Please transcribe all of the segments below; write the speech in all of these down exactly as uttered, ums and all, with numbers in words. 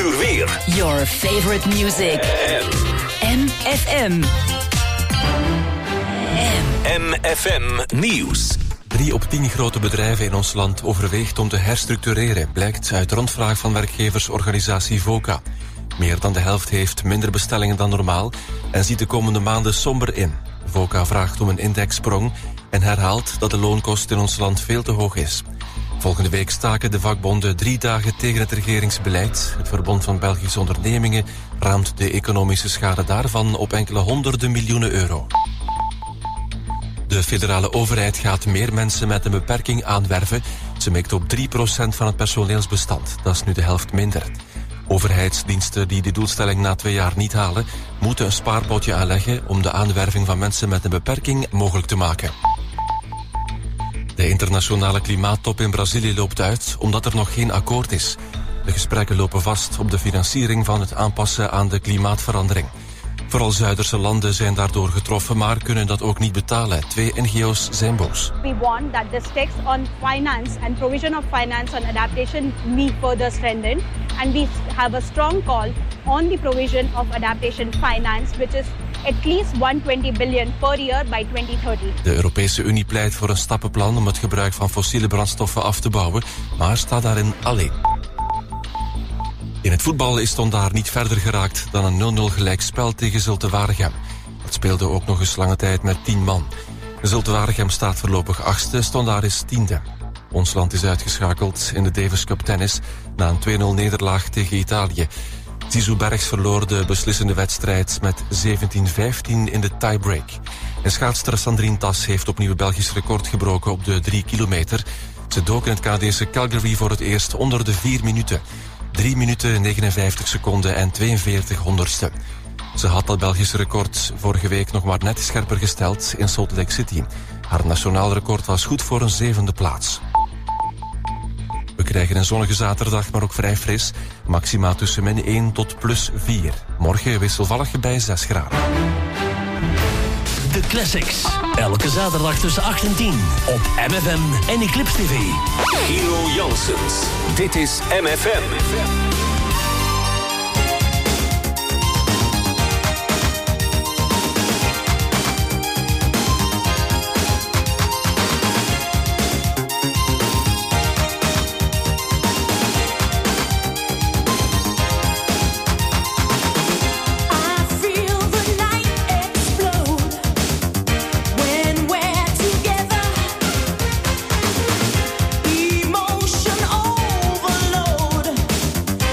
uur weer. Your favorite music. M F M. M F M Nieuws. Drie op tien grote bedrijven in ons land overweegt om te herstructureren, blijkt uit rondvraag van werkgeversorganisatie VOCA. Meer dan de helft heeft minder bestellingen dan normaal en ziet de komende maanden somber in. VOCA vraagt om een indexsprong en herhaalt dat de loonkost in ons land veel te hoog is. Volgende week staken de vakbonden drie dagen tegen het regeringsbeleid. Het Verbond van Belgische Ondernemingen raamt de economische schade daarvan op enkele honderden miljoenen euro. De federale overheid gaat meer mensen met een beperking aanwerven. Ze mikt op drie procent van het personeelsbestand. Dat is nu de helft minder. Overheidsdiensten die de doelstelling na twee jaar niet halen, moeten een spaarpotje aanleggen om de aanwerving van mensen met een beperking mogelijk te maken. De internationale klimaattop in Brazilië loopt uit omdat er nog geen akkoord is. De gesprekken lopen vast op de financiering van het aanpassen aan de klimaatverandering. Vooral Zuiderse landen zijn daardoor getroffen, maar kunnen dat ook niet betalen. Twee N G O's zijn boos. We want that this text on finance and provision of finance on adaptation be further strengthened. And we have a strong call on the provision of adaptation finance, which is at least honderdtwintig biljoen per year by twintig dertig. De Europese Unie pleit voor een stappenplan om het gebruik van fossiele brandstoffen af te bouwen, maar staat daarin alleen. In het voetbal is Stondaar niet verder geraakt dan een nul nul gelijkspel tegen Zulte Waregem. Het speelde ook nog eens lange tijd met tien man. Zulte Waregem staat voorlopig achtste, Stondaar is tiende. Ons land is uitgeschakeld in de Davis Cup tennis na een twee nul nederlaag tegen Italië. Zizou Bergs verloor de beslissende wedstrijd met zeventien vijftien in de tiebreak. En schaatster Sandrine Tas heeft opnieuw het Belgisch record gebroken op de drie kilometer. Ze dook in het Canadese Calgary voor het eerst onder de vier minuten. drie minuten, negenenvijftig seconden en tweeënveertig honderdste. Ze had dat Belgische record vorige week nog maar net scherper gesteld in Salt Lake City. Haar nationaal record was goed voor een zevende plaats. We krijgen een zonnige zaterdag, maar ook vrij fris. Maxima tussen min één tot plus vier. Morgen wisselvallig bij zes graden. De Classics. Elke zaterdag tussen acht en tien op M F M en Eclipse T V. Hero Janssens. Dit is M F M. Emotion overload.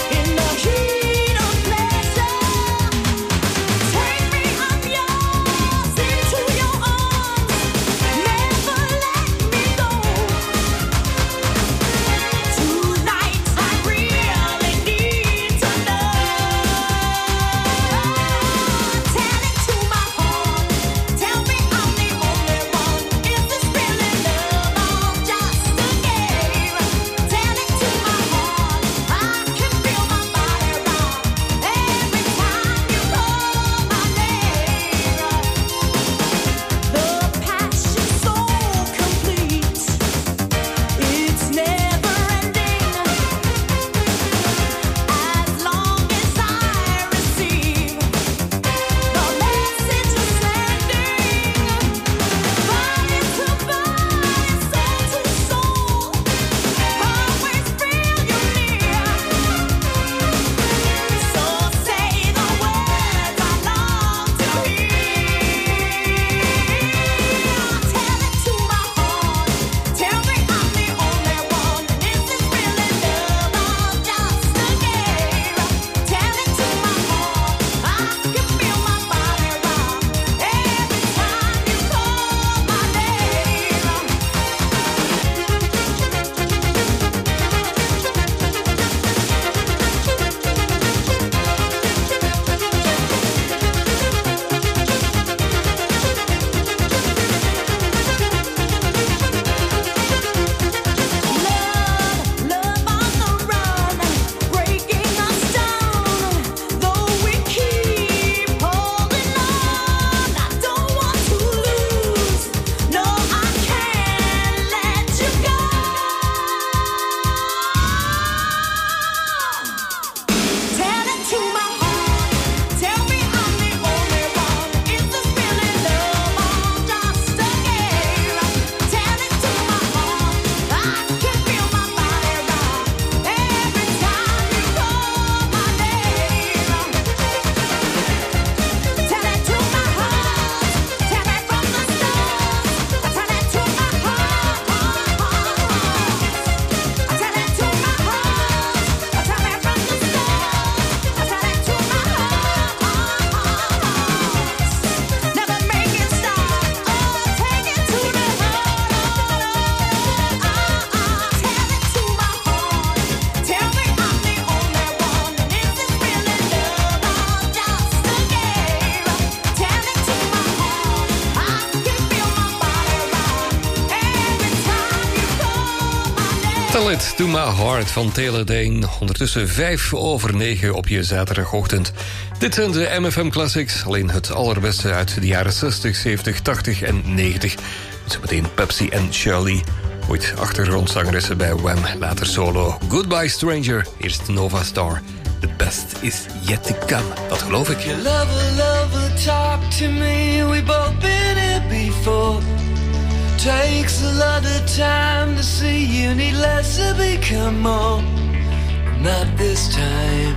Tell It To My Heart van Taylor Dayne. Ondertussen vijf over negen op je zaterdagochtend. Dit zijn de M F M Classics. Alleen het allerbeste uit de jaren zestig, zeventig, tachtig en negentig. Zometeen Pepsi en Shirley. Ooit achtergrondzangeressen bij Wham. Later solo. Goodbye Stranger. Eerst Nova Star. The best is yet to come. Dat geloof ik. Your lover, lover, talk to me. We both been here before. Takes a lot of time to see you, need less to become more. Not this time.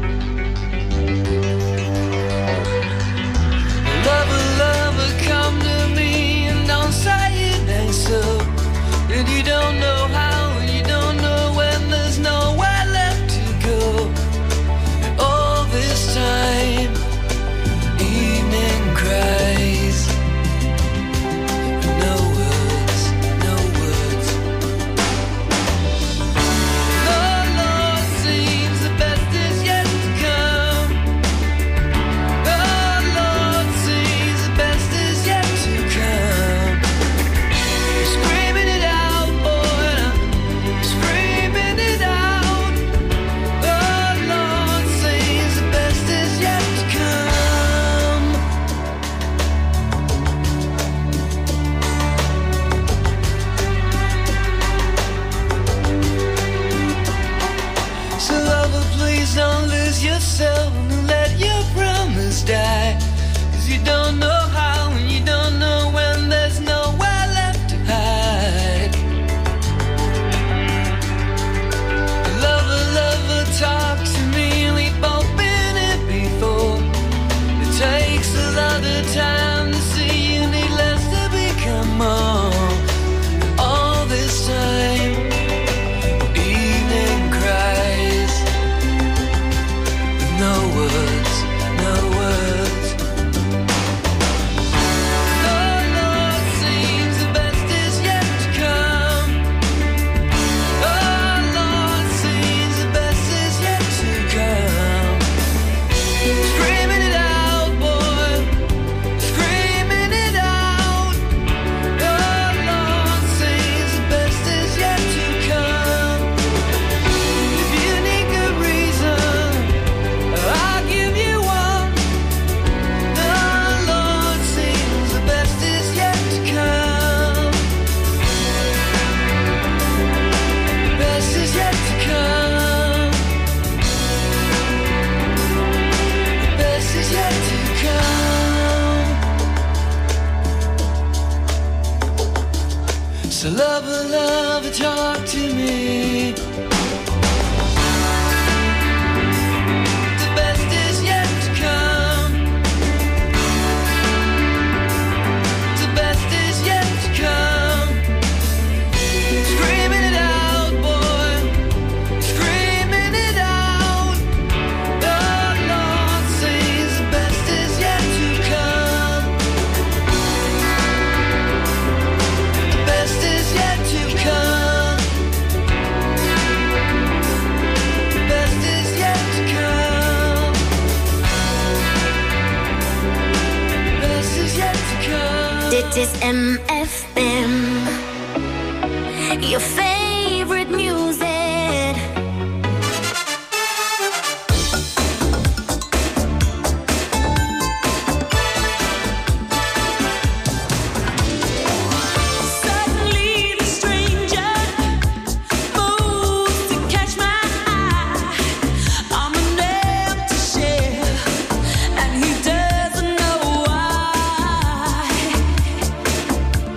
Lover, lover, come to me and don't say it ain't so. And you don't know how, and you don't know when, there's nowhere left to go. And all this time, evening cries. No words, no words. The Lord seems the best is yet to come. The Lord seems the best is yet to come. I'm screaming it out, boy, I'm screaming it out. The Lord seems the best is yet to come. So lover, please don't lose yourself and let your promise die. Cause you don't know how and you don't know when, there's nowhere left to hide. Lover, lover, talk to me, we've both been here before. It takes a lot of time to see you, need less to become more. All this time, evening cries. No words, no words. The Lord seems the best is yet to come. The Lord seems the best is yet to come. Screaming it out, boy, screaming it out. The Lord seems the best is yet to come. If you need good reason, I'll give you one. The Lord seems the best is yet to come. The best is yet to come. The best is yet to come. So lover, lover, talk to me. The best is yet to come. The best is yet to come. Screaming it out, boy, screaming it out. The Lord sees the best is yet to come. The best is yet to come. The best is yet to come. The best is yet to come. Dit is M F M, your favorite music. Suddenly the stranger moves to catch my eye. I'm an empty shell, and he doesn't know why.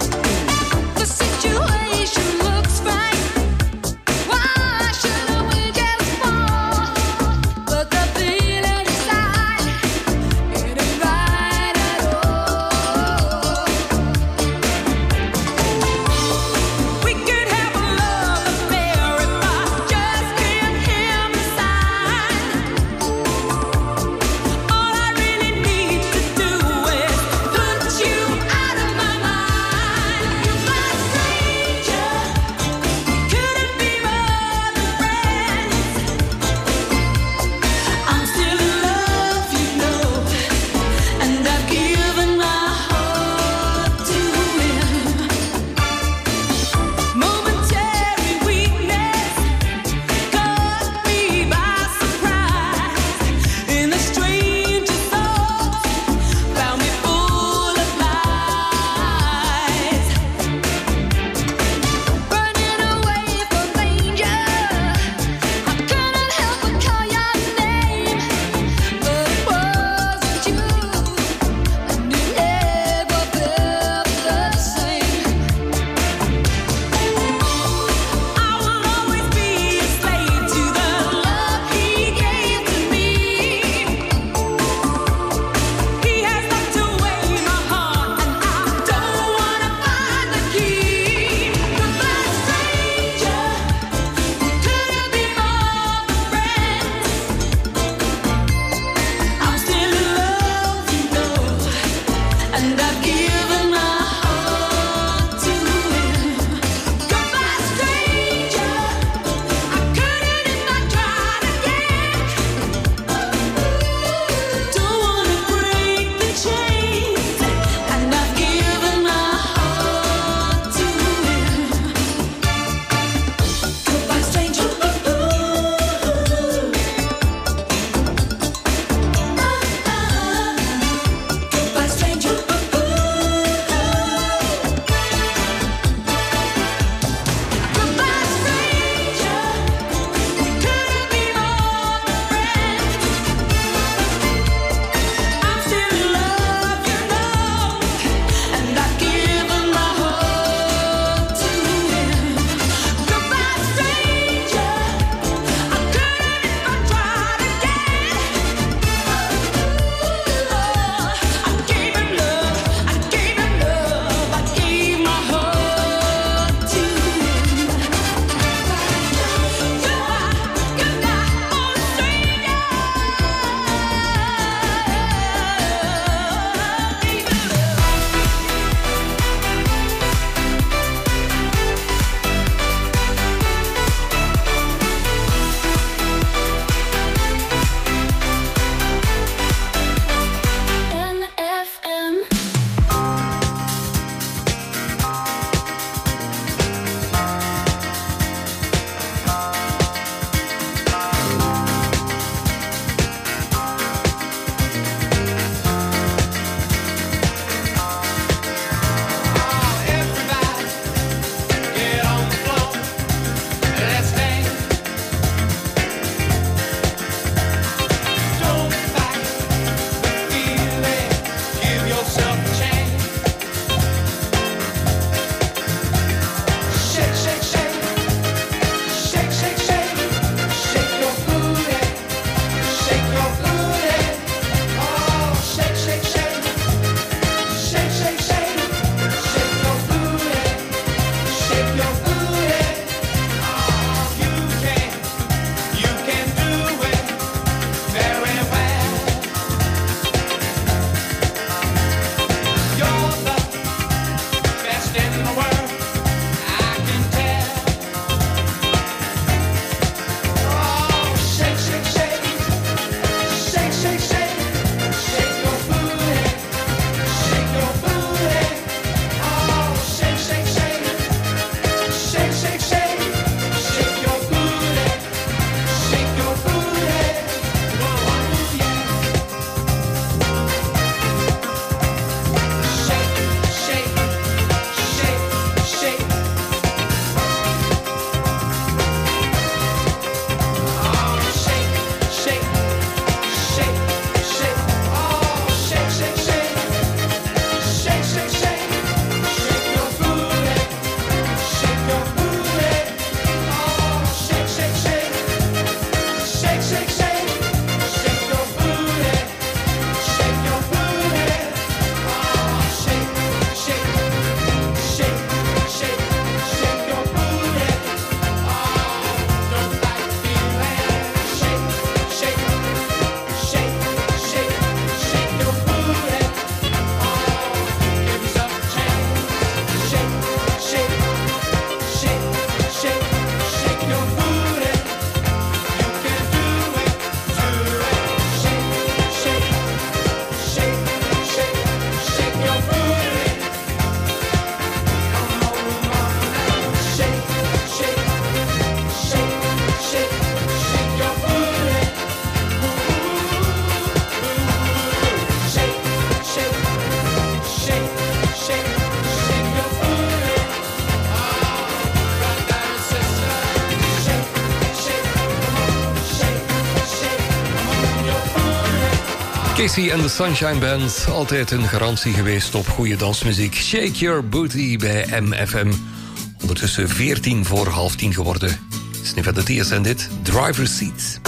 Casey and the Sunshine Band, altijd een garantie geweest op goede dansmuziek. Shake Your Booty bij M F M. Ondertussen veertien voor half tien geworden. Sniff at the Tears en dit, Driver's Seat.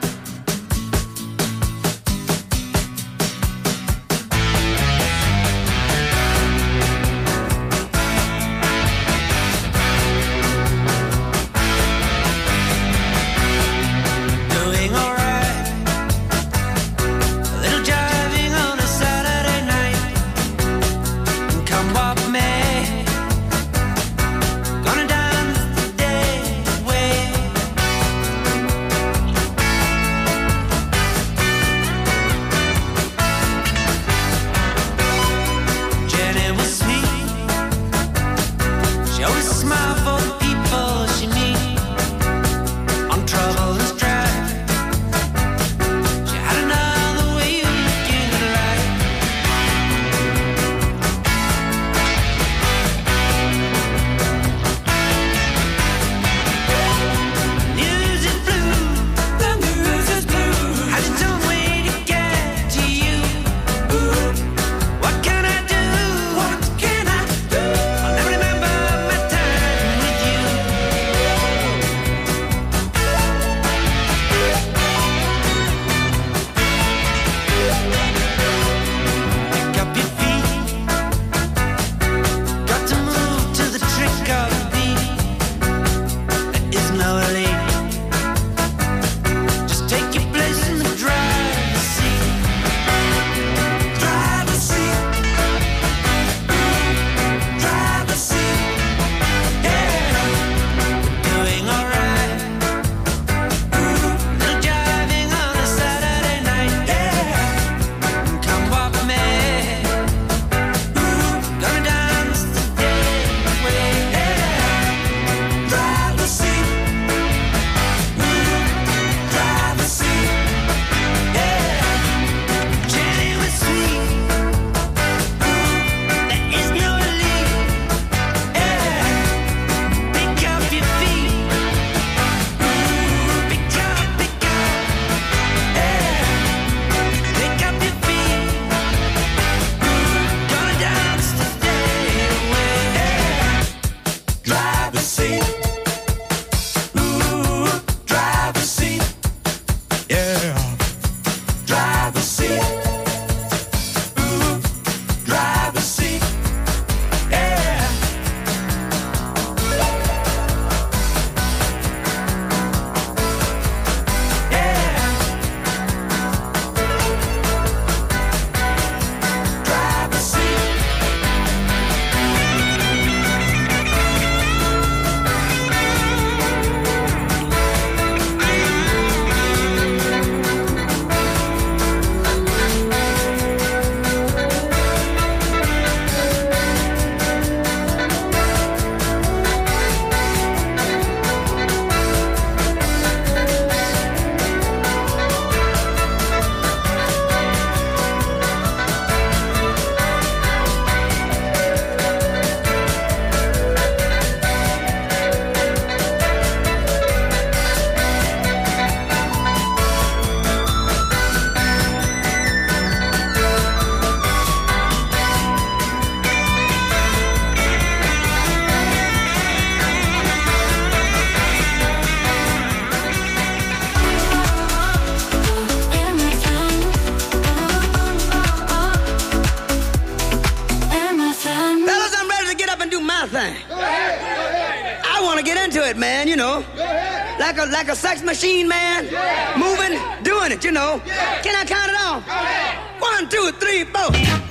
it, man, you know. Like a like a sex machine, man. Moving, doing it, you know. Can I count it off? One, two, three, four.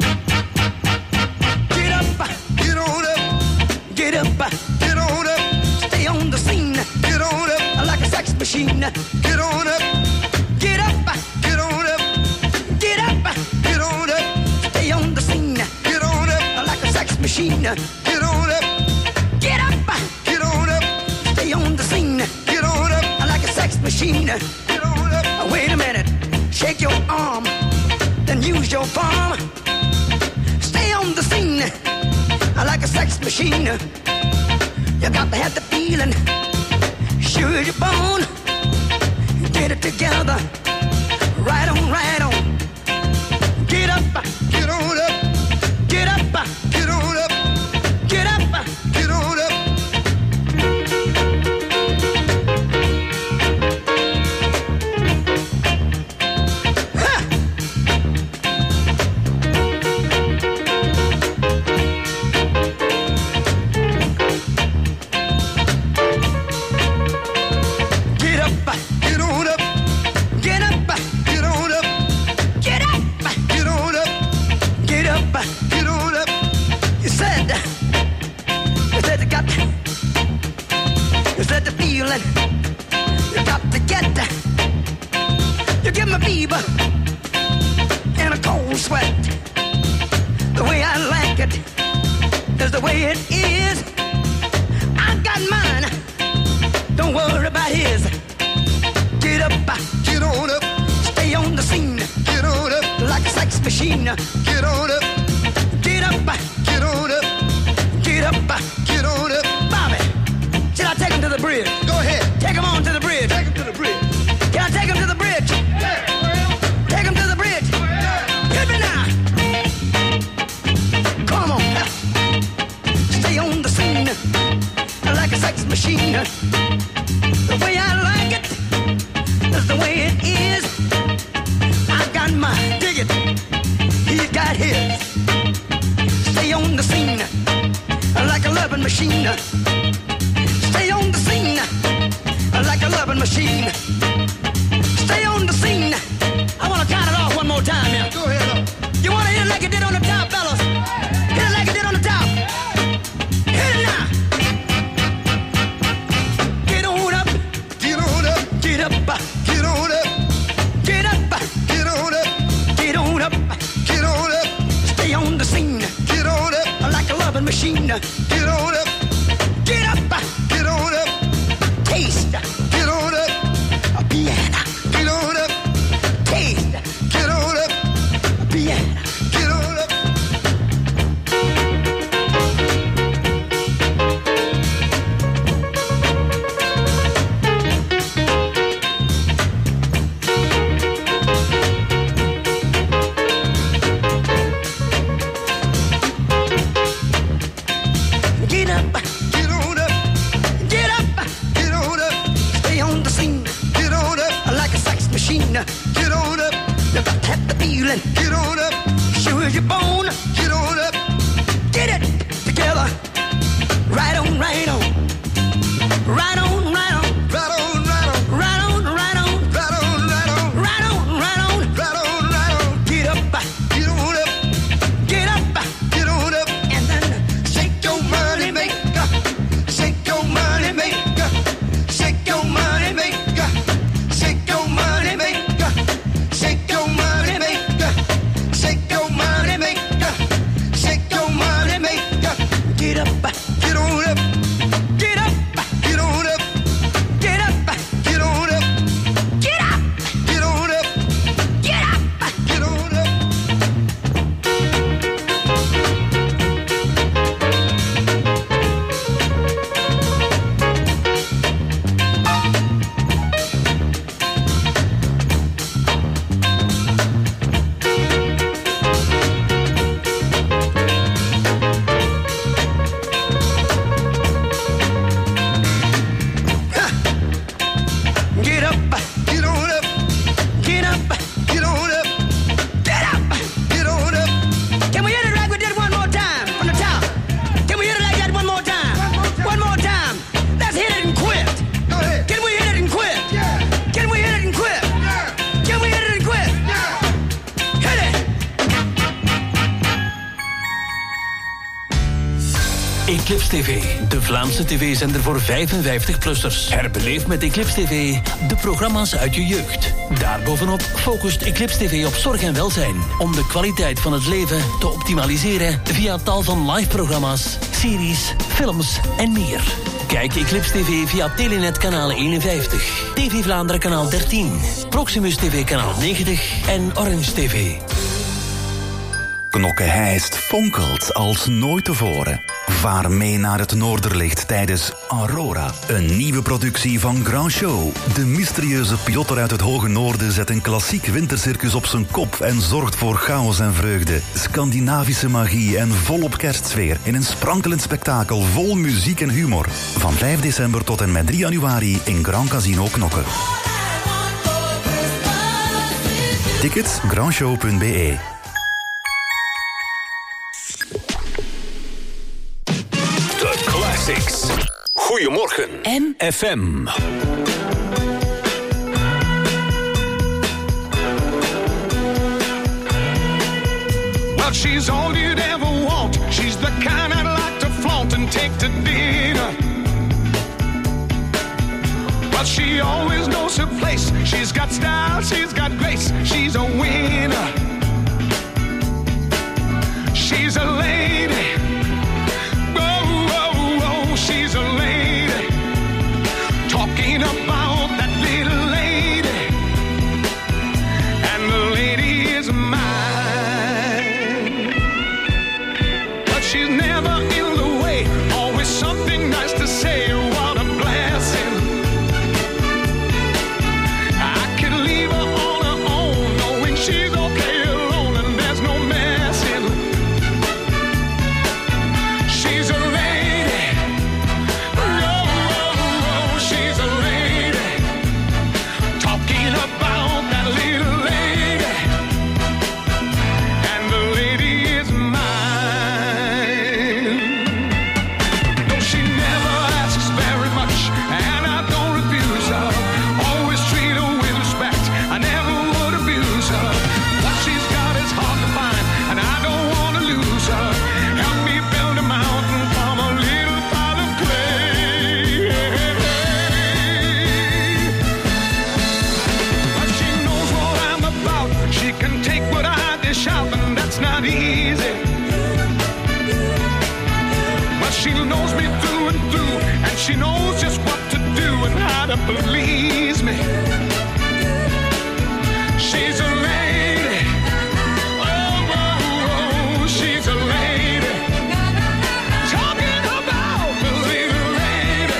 Get up, get on up. Get up, get on up. Stay on the scene. Get on up. Like a sex machine. Get on up. Get up, get on up. Get up, get on up. Stay on the scene. Get on up. Like a sex machine. Get on up. Get up, get on up. Stay on the scene. Get on up. Like a sex machine. Get on up. Wait a minute. Shake your arm. Then use your palm. Stay on the scene. Like a sex machine. You got to have the feeling. Sure you're born. Get it together. Right on, right on. feeling. You got to get that. You give me fever and a cold sweat. The way I like it is the way it is. I got mine. Don't worry about his. Get up, get on up. Stay on the scene. Get on up like a sex machine. Get on up. Get up, get on up. Get up, get on up. Bobby, should I take him to the bridge? Go ahead. Take him on to the bridge. Take him to the bridge. Can I take him to the bridge? Yeah. Take him to the bridge. Yeah. Hit me now. Come on. Stay on the scene like a sex machine. The way I like it is the way it is. I got mine. Dig it. He's got his. Stay on the scene like a loving machine. Stay on the scene like a loving machine. Stay on the scene. I want to count it off one more time here. Go ahead. You want to hit it like you did on the top, fellas? Hit it like you did on the top. Hit it now. Get on up. Get on up. Get up. Get on up. Get up. Get on up. Get on up. Get on up. Stay on the scene. Get on up like a loving machine. Get on up. Get up. Get on up. Taste. Get on up. A piano. Get on up. Taste. Get on up. A piano. Get on up. Get up, get on up, get up, get on up. Stay on the scene, get on up like a sex machine. Get on up, you got to have the feeling. Get on up, sure as you're born. Get on up, get it together. Right on, right on, right on, right on, right on, right on, right on, right on, right on, right on, right on, right on, right on, right on. Get up, get on up, get up, get on up, and then shake your money maker, shake your money maker, shake your money maker, shake your money maker, shake your money maker, shake your money maker, shake your money maker. Get up, get on up, get up, get on up, get up, get on up, get up, get on up, get up, get on up. Get up, get on up, get up, get on up, get up, get on up. Can we hit it like we did one more time from the top? Can we hit it like that one more time? One more time. Let's hit it and quit. Go ahead. Can we hit it and quit? Yeah. Can we hit it and quit? Yeah. Can we hit it and quit? Yeah. Hit it. Eclipse T V, de Vlaamse tv-zender voor vijfenvijftig-plussers. Herbeleef met Eclipse T V de programma's uit je jeugd. Daarbovenop focust Eclipse T V op zorg en welzijn, om de kwaliteit van het leven te optimaliseren via tal van live-programma's, series, films en meer. Kijk Eclipse T V via Telenet kanaal eenenvijftig, T V Vlaanderen kanaal dertien, Proximus T V kanaal negentig en Orange T V. Knokke-Heist fonkelt als nooit tevoren. Vaar mee naar het Noorderlicht tijdens Aurora, een nieuwe productie van Grand Show. De mysterieuze pilotter uit het hoge noorden zet een klassiek wintercircus op zijn kop en zorgt voor chaos en vreugde, Scandinavische magie en volop kerstsfeer in een sprankelend spektakel vol muziek en humor. Van vijf december tot en met drie januari in Grand Casino Knokke. Tickets grandshow punt b e. Classics. Goedemorgen. M. F M. Well, she's all you'd ever want. She's the kind I'd like to flaunt and take to dinner. but she always knows her place. She's got style, she's got grace, she's a winner. She's a lady. Oh, oh, oh, she's a lady. Talking about that little lady, and the lady is mine. But she's never in the way, always something nice to say. What a blessing. I can leave her on her own, knowing she's okay alone, and there's no messing. She's a lady. Oh, oh, oh, she's a lady. Talking about that little lady, and the lady is mine. No, she never asks very much, and I don't refuse her. Always treat her with respect, I never would abuse her. What she's got is hard to find, and I don't want to lose her. Help me build a mountain from a little pile of clay. But she knows what I'm about. She can take what I dish out, and that's not easy. But she knows me through and through, and she knows just what to do and how to please me. She's a lady. Oh, oh, oh, she's a lady. Talking about the little lady,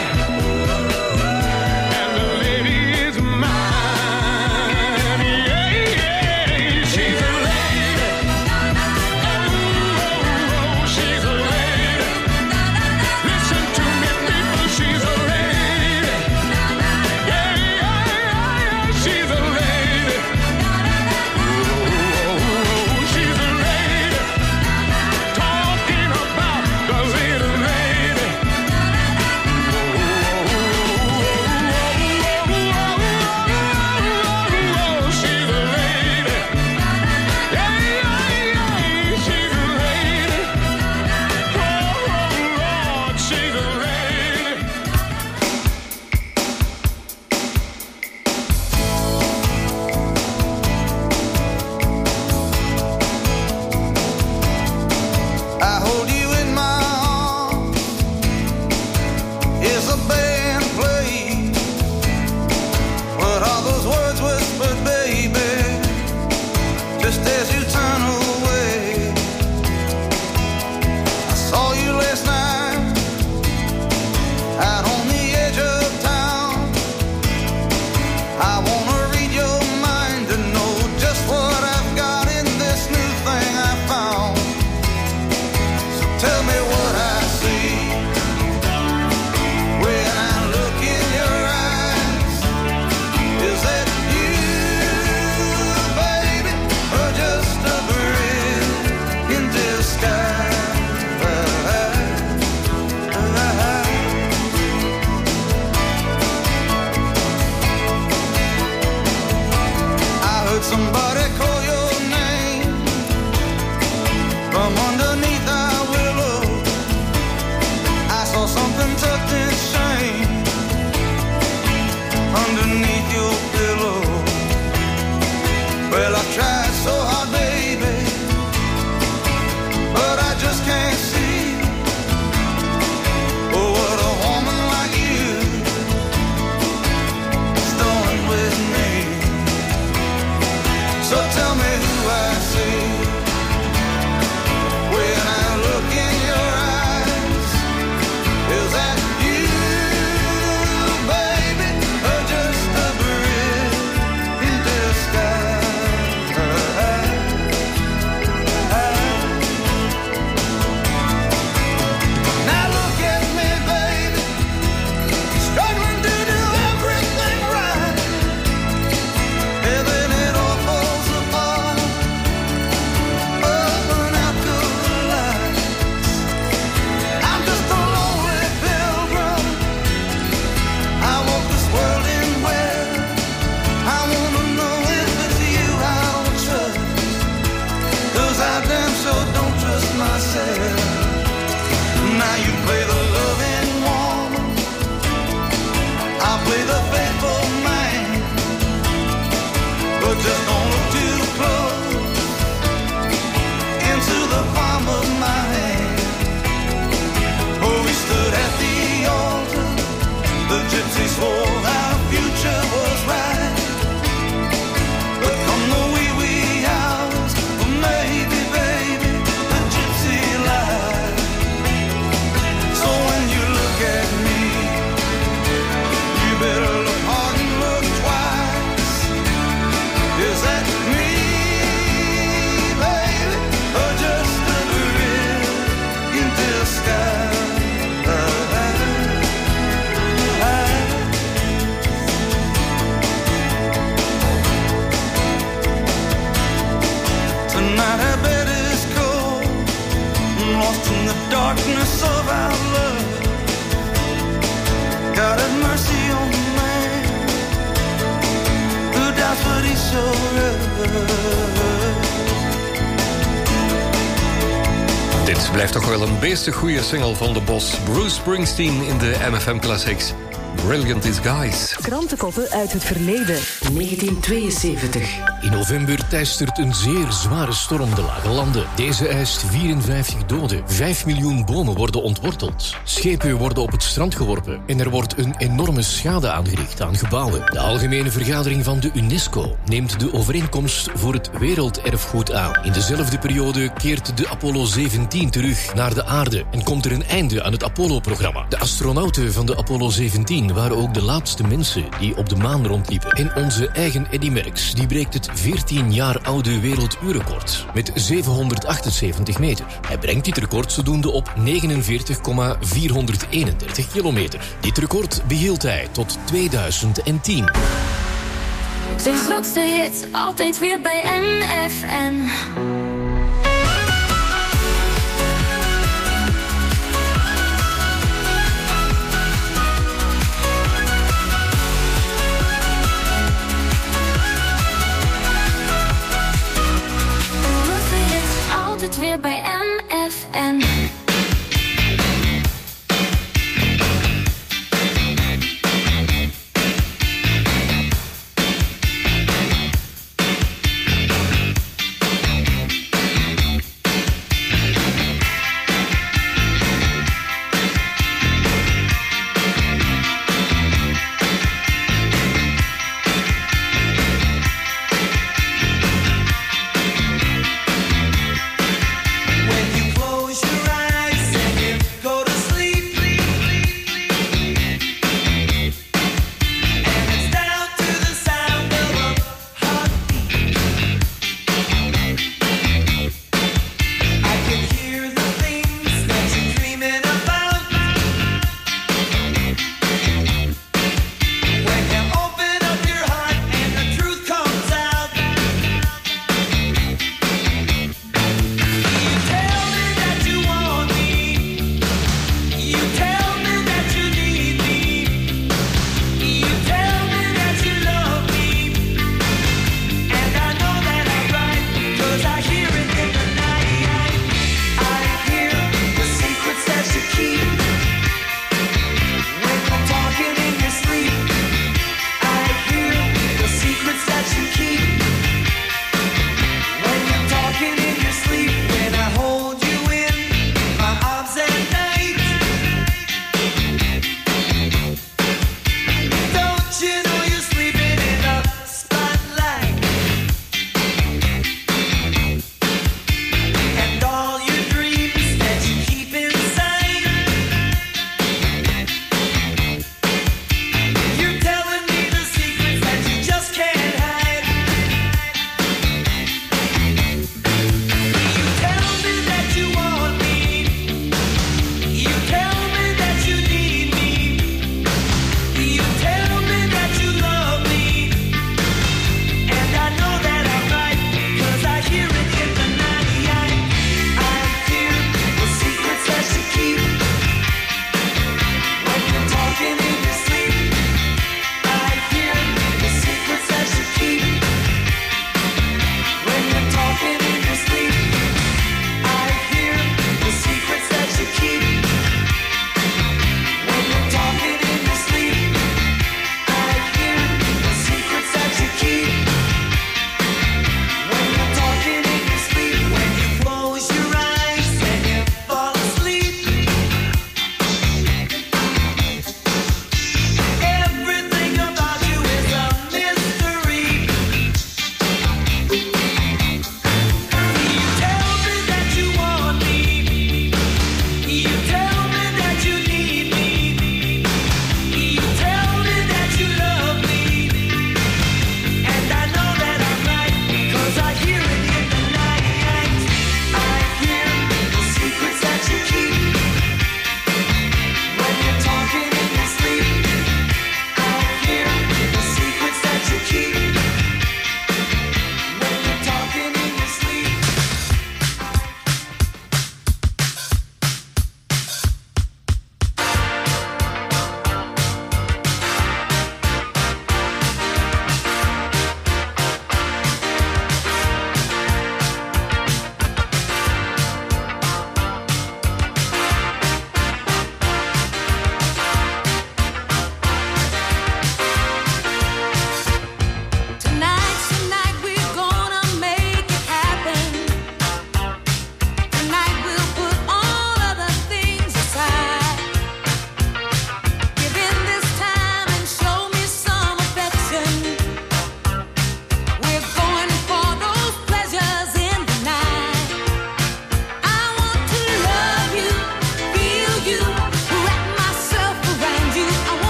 and the lady is mine. Yeah, yeah, she's a lady. Oh, oh, oh, she's a lady. Listen to me, people, she's a lady. Yeah, yeah, yeah, yeah, she's a lady. Just don't look too close into the palm of my hand. Oh, we stood at the altar. The gypsies swore our future was right. But come the wee wee hours, well, maybe, baby, the gypsy lied. So when you look at me, you better look hard and look twice. Is that me, baby, or just a grin in disguise? Tonight our bed is cold, lost in the darkness of our love. God have mercy on the man who doubts what he showed us. Dit blijft toch wel een beestig goede single van de Bos. Bruce Springsteen in de M F M Classics. Brilliant Disguise. Krantenkoppen uit het verleden. negentien tweeënzeventig. In november teistert een zeer zware storm de lage landen. Deze eist vierenvijftig doden. Vijf miljoen bomen worden ontworteld. Schepen worden op het strand geworpen. En er wordt een enorme schade aangericht aan gebouwen. De Algemene Vergadering van de UNESCO neemt de overeenkomst voor het werelderfgoed aan. In dezelfde periode keert de Apollo zeventien terug naar de aarde en komt er een einde aan het Apollo-programma. De astronauten van de Apollo zeventien waren ook de laatste mensen die op de maan rondliepen. En onze eigen Eddy Merckx die breekt het veertien jaar oude werelduurrecord met zevenhonderdachtenzeventig meter. Hij brengt dit record zodoende op negenenveertig komma vierhonderdeenendertig kilometer. Dit record behield hij tot tweeduizend tien. Zijn grootste hits altijd weer bij M F M. Altijd weer bij M F M.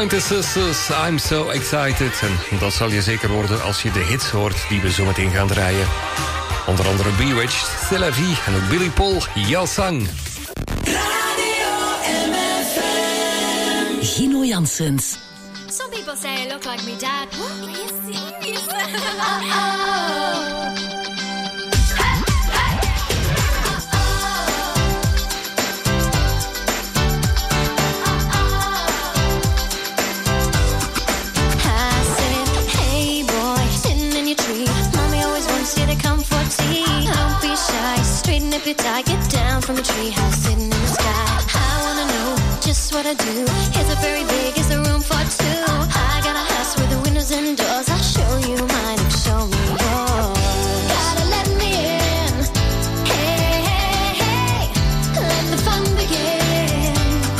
Pointer Sisters, I'm so excited. En dat zal je zeker worden als je de hits hoort die we zo meteen gaan draaien. Onder andere Bewitched, C'est la vie en ook Billy Paul, Yalsang. Gino Janssens. Some people say I look like me dad. What? Are you serious? oh. Straighten up your tie, get down from a treehouse sitting in the sky. I wanna know just what I do. Is it very big? Is there room for two? I got a house with the windows and doors. I'll show you mine and show me yours. Gotta let me in. Hey, hey, hey, let the fun begin.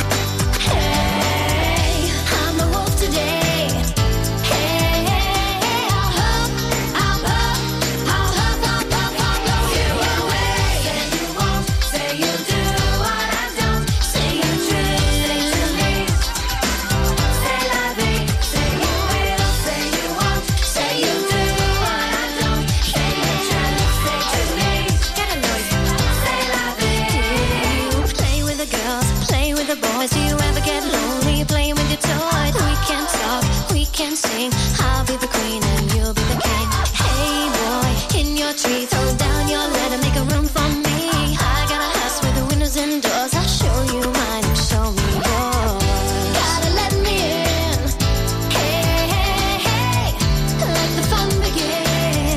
Hey, I'm the wolf today. Hey, hey, hey, I'll huff, I'll huff, I'll huff, I'll huff, I'll blow you away. Say you won't, say you'll do what I don't. Say you true, say to me. Say la vie, say you will, say you won't. Say you'll do what I don't. Say you true, say to me. Get a noise. Say la vie. Do you play with the girls, play with the boys? Do you ever get lonely playing with your toys? We can talk, we can sing. I'll be the queen and you'll be the king. Hey boy, in your tree, throw down your letter, make a room for me. I got a house with the windows and doors. I'll show you mine and show me yours. Gotta let me in. Hey, hey, hey, let the fun begin.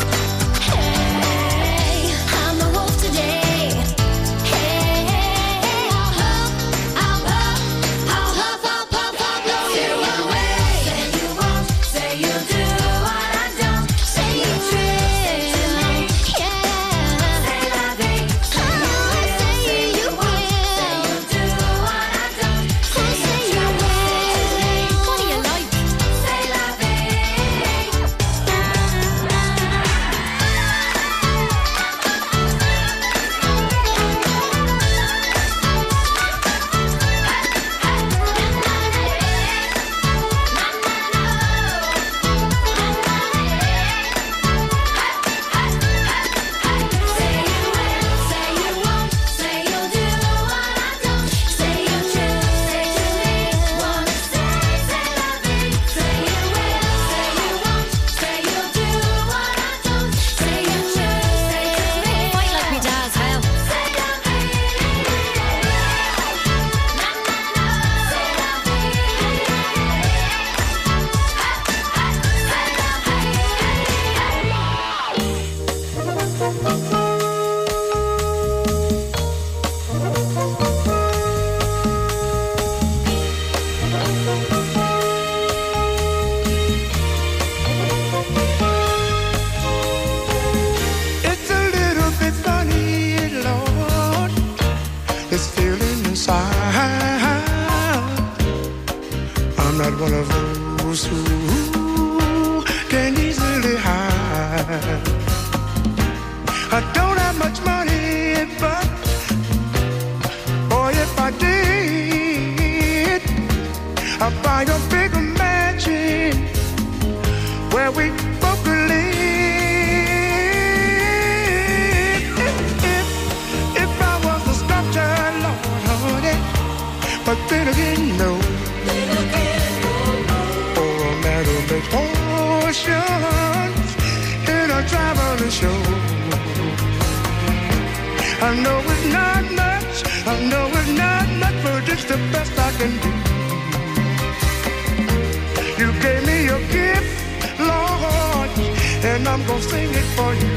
Hey, I'm the wolf today. Hey, hey, hey, I'll huff, I'll huff, I'll huff, I'll puff, I'll blow you away. Say you won't, say you'll do what I don't. Say you true, yeah. Say la vie, say you will, say you won't. Say you'll do what I don't. Say you will. What do you like? Say la vie. Say you will, say you won't. Say you'll do what I don't. Say you're true, say to me. Wanna say, say la vie. Say you will, say you won't. Say you'll do what I don't. Say you're true, say to me. Fight like me does, hell. Say la vie. Na na na. Say la vie. It's a little bit funny, Lord, this feeling inside. I'm not one of those who can easily hide. I don't have much money, but boy, if I did, I'd buy a bigger mansion where we both could live. If, if, if I was a sculptor, Lord, honey, but then again, no. Or a man who makes potions in a traveling show. I know it's not much, I know it's not much, but it's the best I can do. You gave me your gift, Lord, and I'm gonna sing it for you.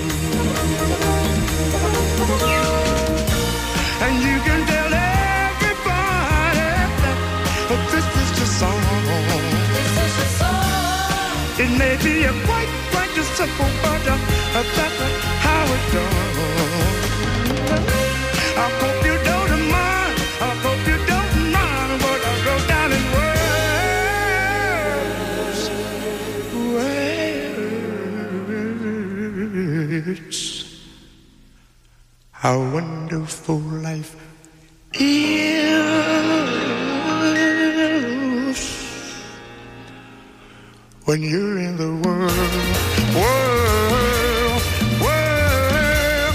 And you can tell everybody that this is your song. It may be a quite, quite a simple, but uh, that's how it goes. I hope you don't mind, I hope you don't mind what I wrote down in words. Words. How wonderful life is. when you're in the world, world, world,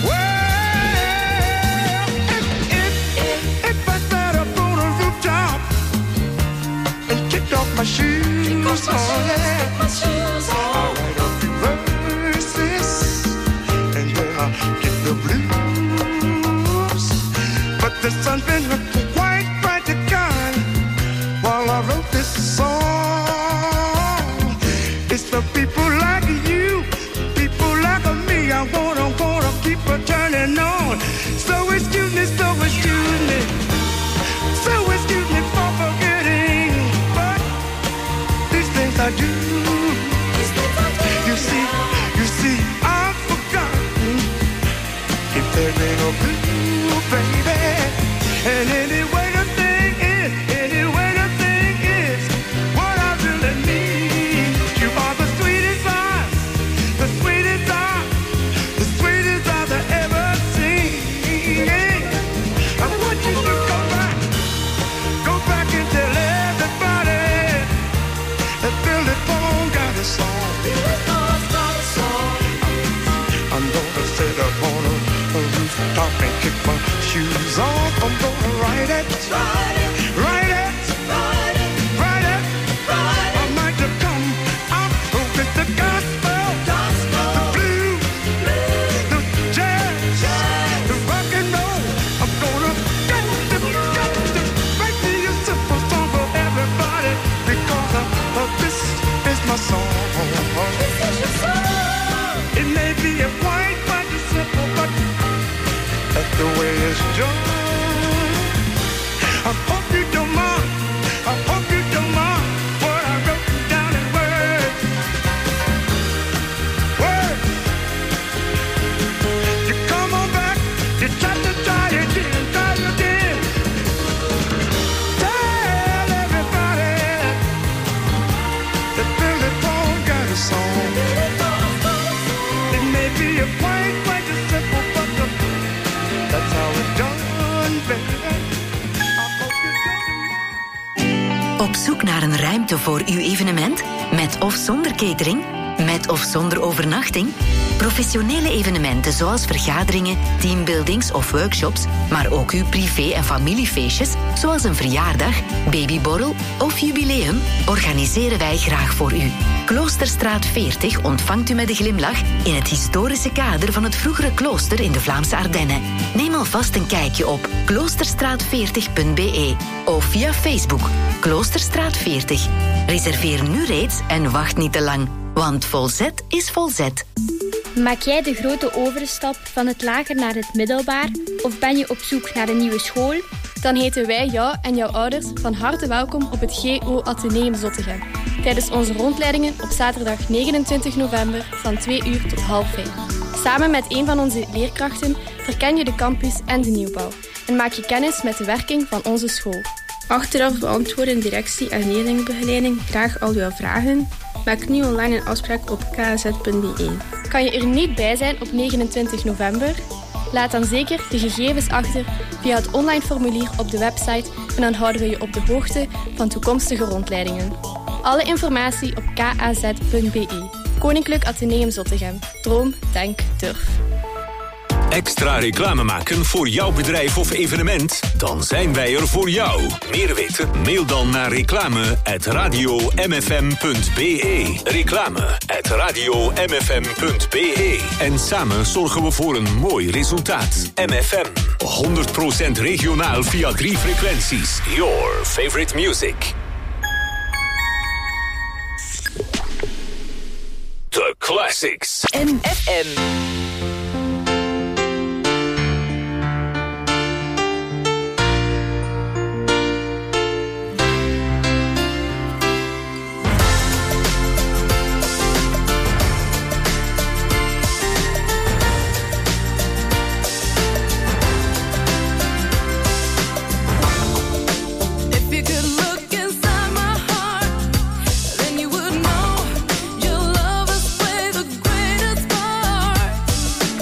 world. If, if, if I sat up on a rooftop and kicked off my shoes, oh yeah, my shoes off. I'll write a few verses and then I'll get the blues. But the sun's been quite bright to kind while I wrote this song. It's the people like you, people like me. I wanna, wanna keep her turning on. So excuse me, so excuse me, so excuse me for forgetting. But these things I do, you see, you see, I've forgotten if there ain't no blue, baby. And anyway the thing is, anyway the thing is, what I really need. You are the sweetest eyes, the sweetest eyes, the sweetest eyes I ever seen. I want you to go back, go back and tell everybody that Billy Paul got a song. Billy Paul's got a song. I'm gonna sit up on a, a rooftop and kick my shoes off. I'm gonna write it, write it, write it, write it, write it, write it. I'm going to come out with the gospel, gospel, the blues, blues, the jazz, jazz, the rock and roll. I'm gonna get to, get to make me a simple song for everybody because of, of this is my song. This is your song. It may be a quite, quite simple, but that's the way it's done. I hope you don't mind, I hope you don't mind what I wrote down in words. Words. You come on back, you try to try again, try again. Tell everybody that Billy Paul got a song. It may be a quite, quite a simple, but the, that's how it's done, baby. Op zoek naar een ruimte voor uw evenement? Met of zonder catering? Met of zonder overnachting? Professionele evenementen zoals vergaderingen, teambuildings of workshops, maar ook uw privé- en familiefeestjes, zoals een verjaardag, babyborrel of jubileum, organiseren wij graag voor u. Kloosterstraat veertig ontvangt u met een glimlach in het historische kader van het vroegere klooster in de Vlaamse Ardennen. Neem alvast een kijkje op kloosterstraat veertig punt b e of via Facebook Kloosterstraat veertig. Reserveer nu reeds en wacht niet te lang, want volzet is volzet. Maak jij de grote overstap van het lager naar het middelbaar of ben je op zoek naar een nieuwe school? Dan heten wij jou en jouw ouders van harte welkom op het G O Atheneum Zottegem tijdens onze rondleidingen op zaterdag negenentwintig november van twee uur tot half vijf. Samen met een van onze leerkrachten verken je de campus en de nieuwbouw en maak je kennis met de werking van onze school. Achteraf beantwoorden directie en leerlingenbegeleiding graag al uw vragen. Maak nu online een afspraak op k a z punt b e. Kan je er niet bij zijn op negenentwintig november? Laat dan zeker de gegevens achter via het online formulier op de website en dan houden we je op de hoogte van toekomstige rondleidingen. Alle informatie op k a z punt b e. Koninklijk Atheneum Zottegem. Droom, denk, durf. Extra reclame maken voor jouw bedrijf of evenement? Dan zijn wij er voor jou. Meer weten? Mail dan naar reclame at radio m f m punt b e. Reclame at radio m f m punt b e. En samen zorgen we voor een mooi resultaat. M F M. honderd procent regionaal via drie frequenties. Your favorite music. The classics. M F M. Your love is way the greatest part.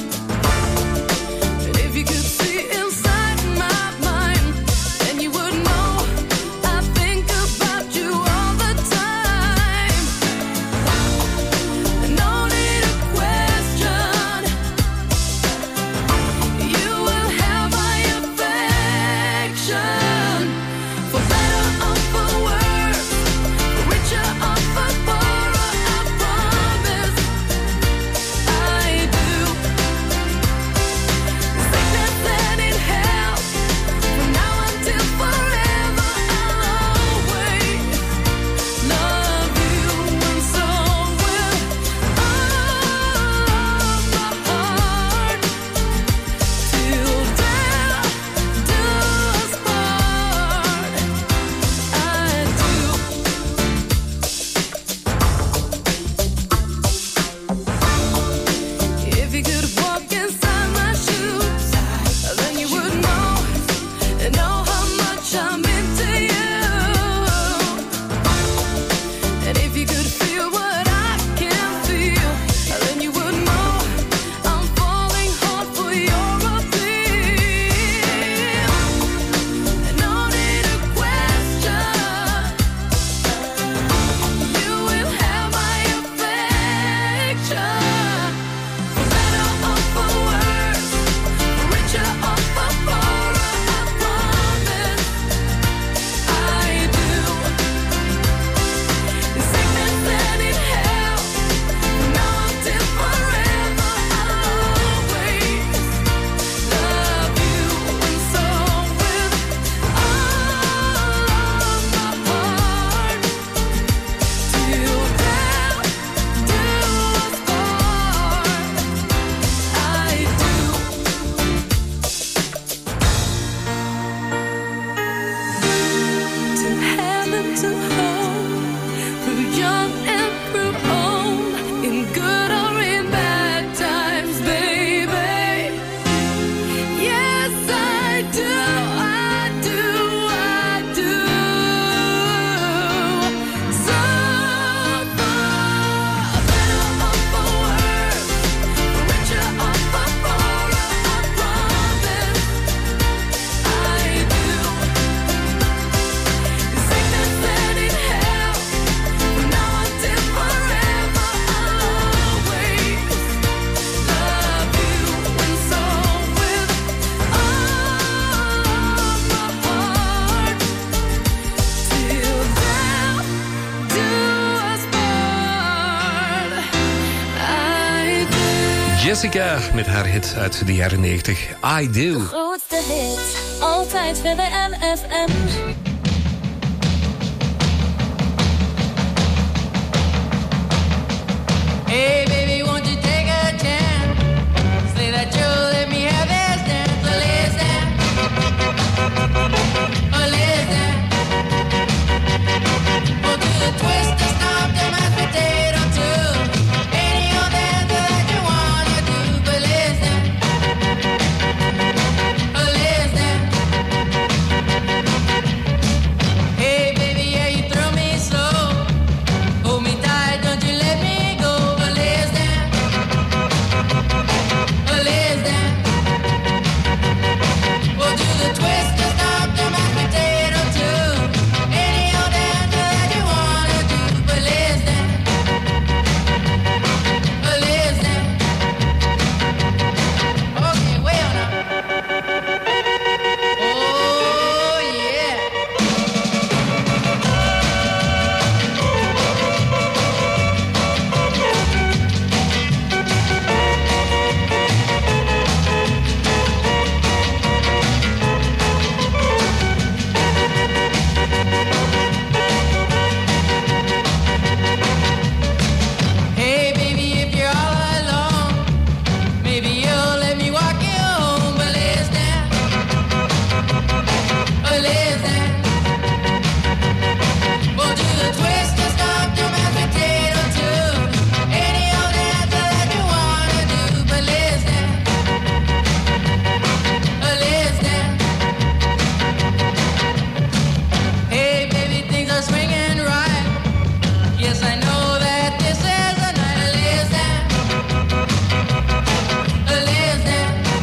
Jessica met haar hit uit de jaren negentig, I Do. Grootste hit, altijd verder M F M. Hey baby, won't you take a chance? Say that you'll let me have this dance. Well, listen, oh listen. We'll do the twist, the stomp, the mashed potato too. Any old dance that you wanna do. But listen, oh listen. Hey baby, yeah, you throw me slow. Hold me tight, don't you let me go. But listen, oh listen. We'll do the twist, the stomp, the mashed potato too. Any old dance that you wanna do. But listen, oh listen. Okay, wait on up. Oh yeah. Hey baby, if you're all alone, maybe you'll let me walk you home. But listen, oh listen. We'll do the twist, the stomp, the mashed potato too. Any old dance that you wanna do. But listen, oh listen. Hey baby, things are swinging right. Yes, I know that this is the night. Listen, oh listen.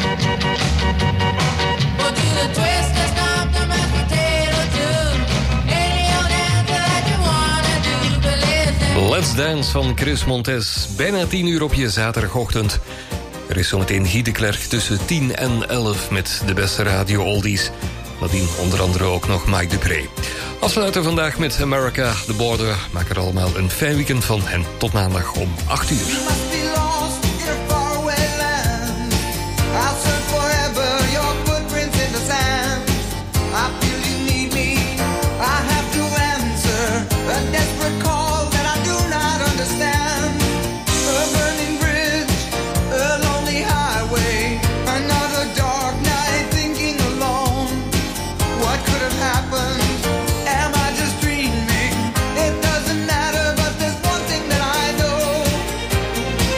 We'll do the twist, the stomp, the mashed potato too. Any old dance that you wanna do. But listen. Let's Dance van Chris Montez. Bijna tien uur op je zaterdagochtend. Er is zometeen Guy de Klerk tussen tien en elf met de beste radio oldies. Nadien onder andere ook nog Mike Dupré. Afsluiten vandaag met America, The Border. Maak er allemaal een fijn weekend van en tot maandag om acht uur. must be lost in a faraway land. I'll search forever, your footprints in the sand. I feel you need me, I have to answer a desperate call that I do not understand. A burning bridge, a lonely highway, another dark night thinking alone. What could have happened? Am I just dreaming? It doesn't matter, but there's one thing that I know.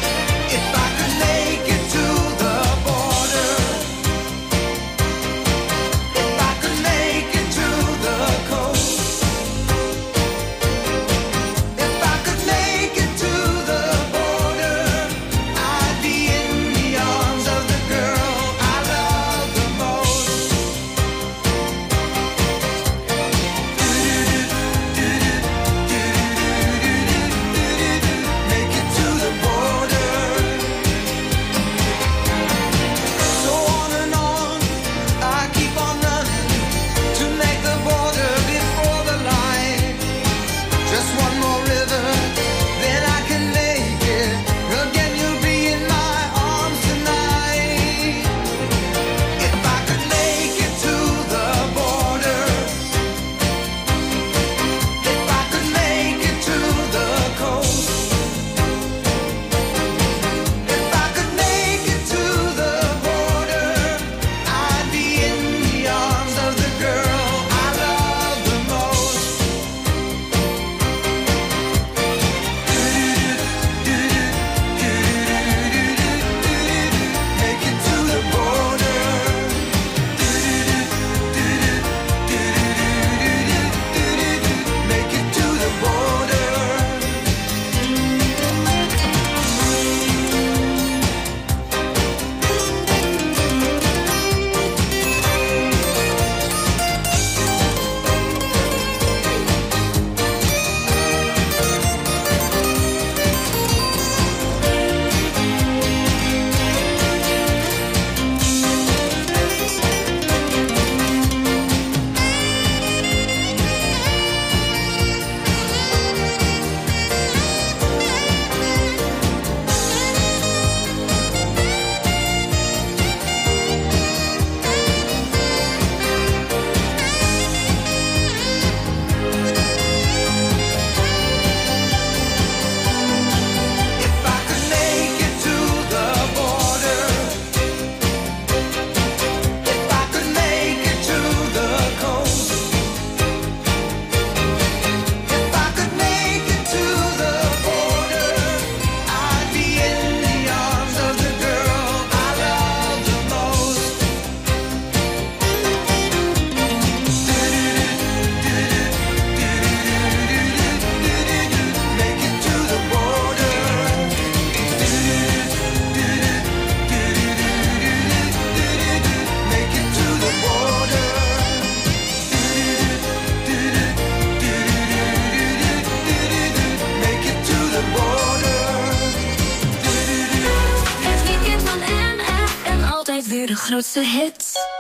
grootste hits.